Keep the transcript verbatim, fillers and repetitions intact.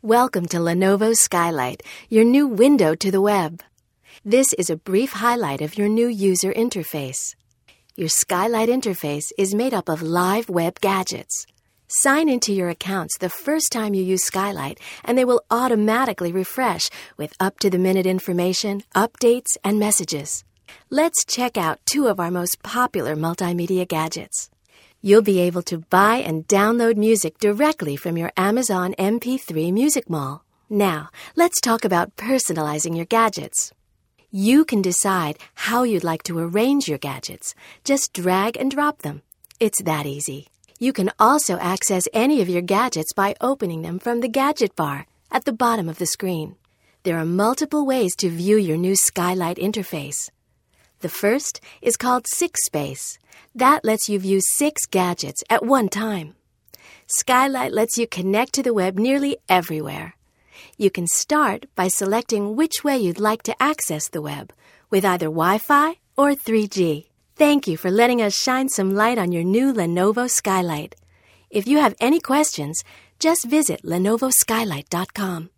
Welcome to Lenovo Skylight, your new window to the web. This is a brief highlight of your new user interface. Your Skylight interface is made up of live web gadgets. Sign into your accounts the first time you use Skylight, and they will automatically refresh with up-to-the-minute information, updates, and messages. Let's check out two of our most popular multimedia gadgets. You'll be able to buy and download music directly from your Amazon M P three Music Mall. Now, let's talk about personalizing your gadgets. You can decide how you'd like to arrange your gadgets. Just drag and drop them. It's that easy. You can also access any of your gadgets by opening them from the gadget bar at the bottom of the screen. There are multiple ways to view your new Skylight interface. The first is called Six Space. That lets you view six gadgets at one time. Skylight lets you connect to the web nearly everywhere. You can start by selecting which way you'd like to access the web, with either Wi-Fi or three G. Thank you for letting us shine some light on your new Lenovo Skylight. If you have any questions, just visit Lenovo Skylight dot com.